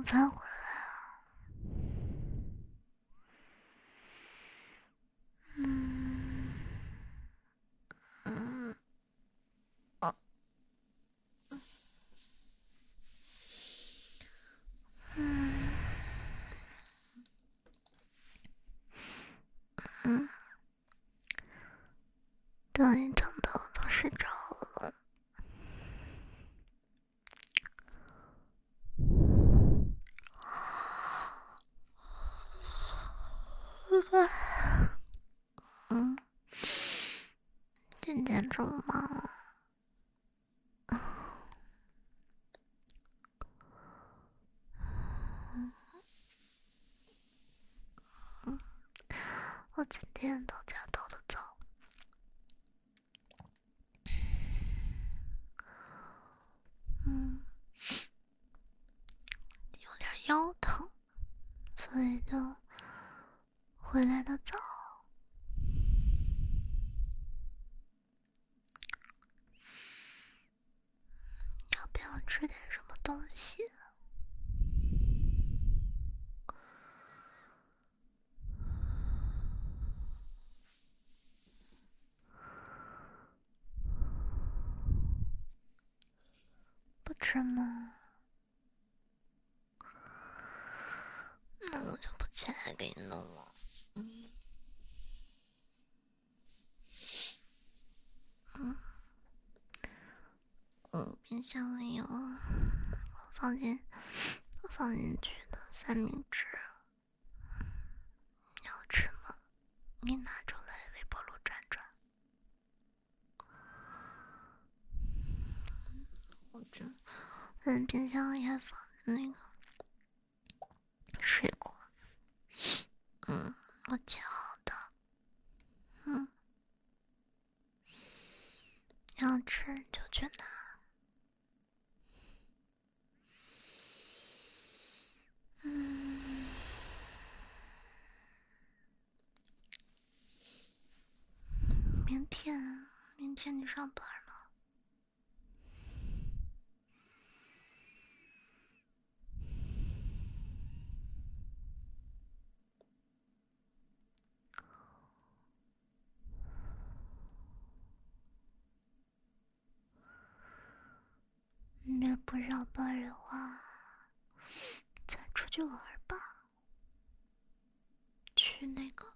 才回来。等你等到我都睡着了。今天这么忙，我今天到家倒的早，有点腰疼，所以就回来的早。要不要吃点什么东西？不吃吗？那我就不起来给你弄了。冰箱里有我放进去的三明治，你要吃吗？你拿出来微波炉转转。冰箱里还放着那个水果，我切好的，要吃就去拿。明天你上班吗？你要不上班的话，咱出去玩吧。去那个，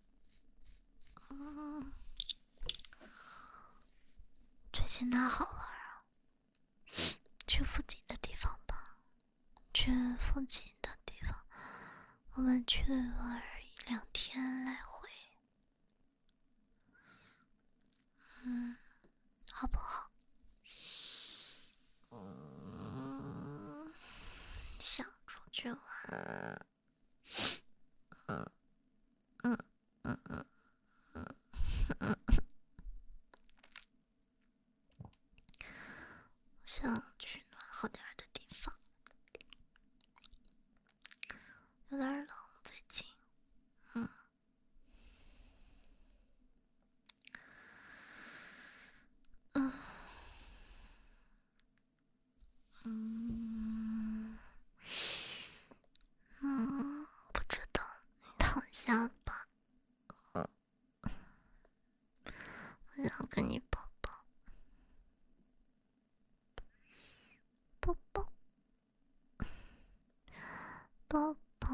最近哪好玩啊？去附近的地方吧。去附近的地方，我们去玩1-2天来回。好不好？想出去玩。想去暖和点的地方。有点冷，最近。不知道，你躺下吧。我想跟你抱抱，抱抱，抱抱。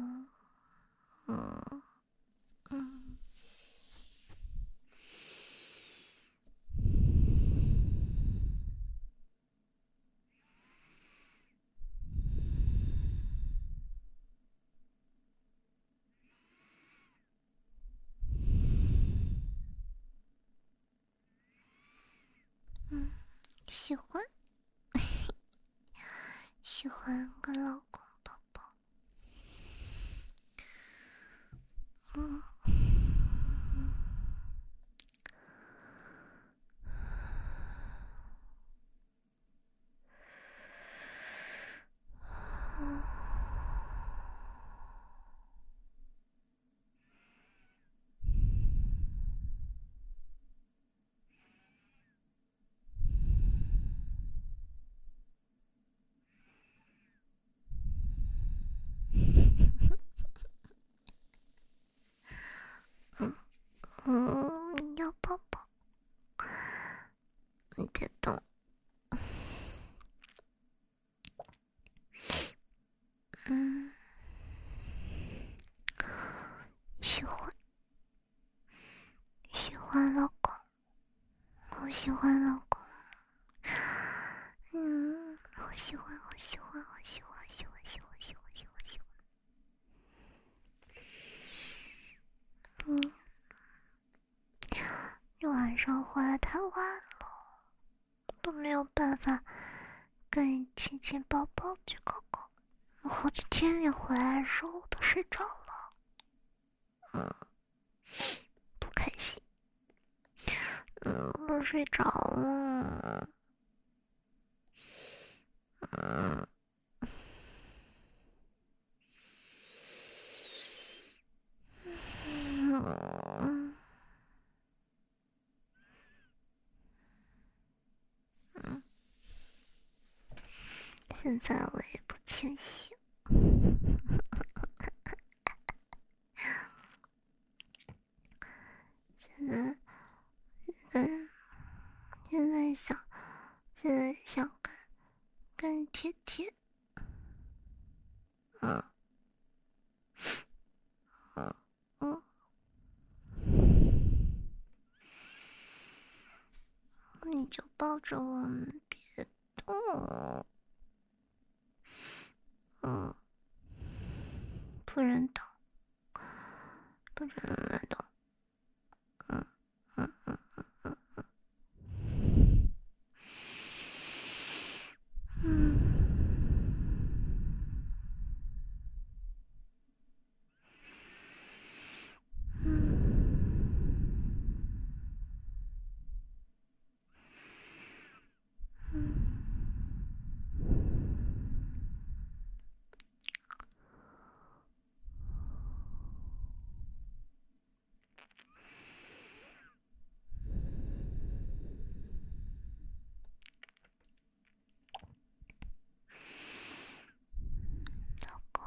喜欢，喜欢跟老公抱抱。 你要抱抱，你别动。喜欢老公，好喜欢老公。好喜欢，好喜欢，好喜欢，喜欢，喜欢，喜欢，喜欢，喜欢。你晚上回来太晚了，都没有办法跟你亲亲抱抱举高高。我好几天你回来的时候我都睡着了，不开心。我睡着了。现在我也不清醒。现在想跟贴贴。你就抱着我，别动。不准动，不准乱动。老公，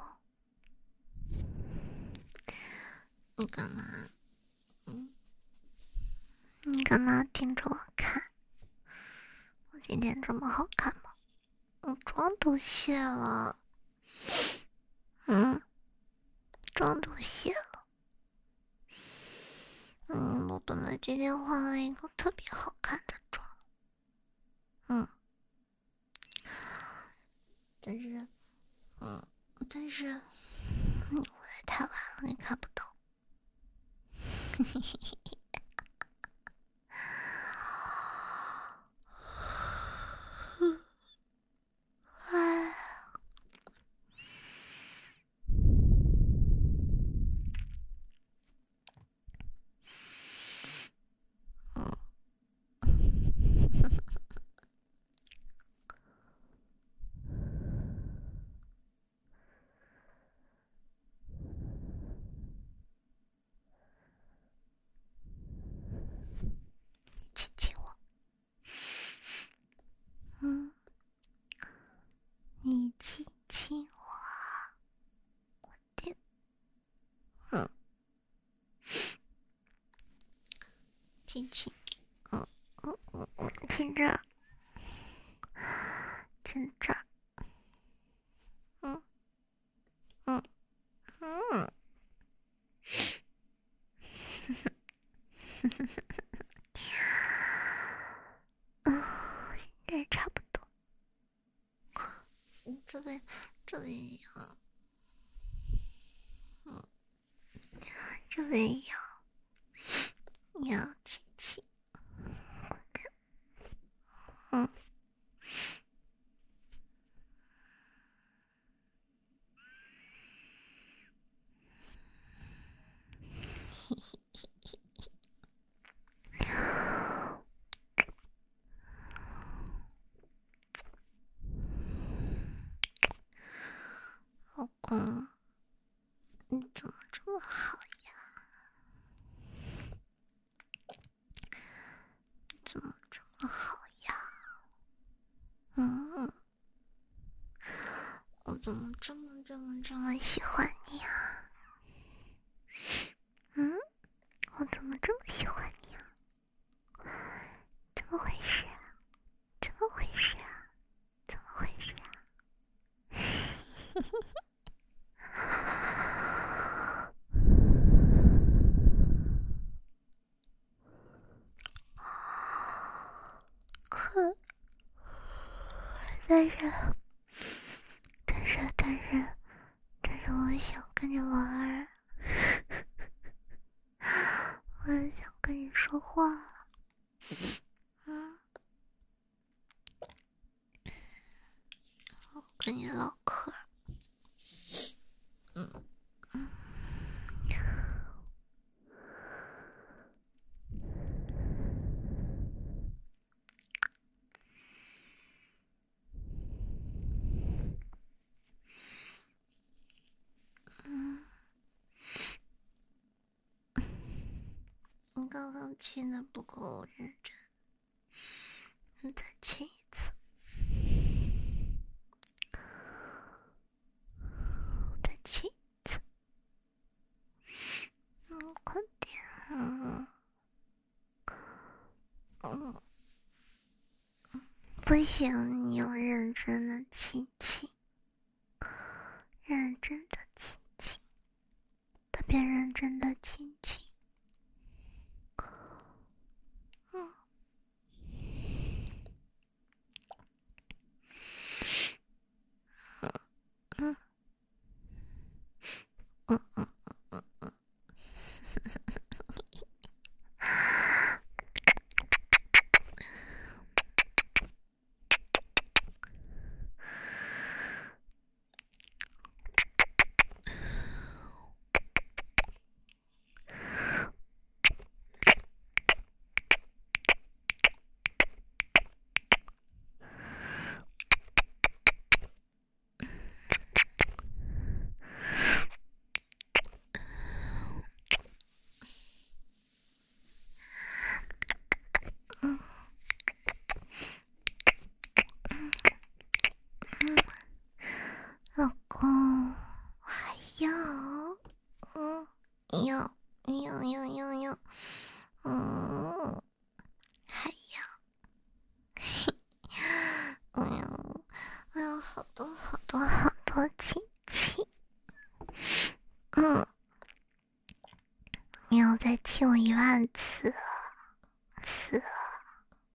你干嘛？你干嘛盯着我看？我今天这么好看吗？我妆都卸了。妆都卸了。我本来今天化了一个特别好看的妆。但是你回来太晚了，你看不到。亲亲我。你亲亲我的。亲亲。听着，听着。应该差不多。这边有。这边有亲亲。老公，你怎么这么好呀？你怎么这么好呀？我怎么这么喜欢你啊？我怎么这么喜但是我想跟你玩儿，我也想跟你说话，我跟你唠嗑，你刚刚亲的不够认真，你再亲一次，再亲一次，快点，不行，你要认真的亲亲，认真的亲亲，特别认真的亲亲。老公，还要，要，还要，我有好多亲亲，你要再亲我10000次，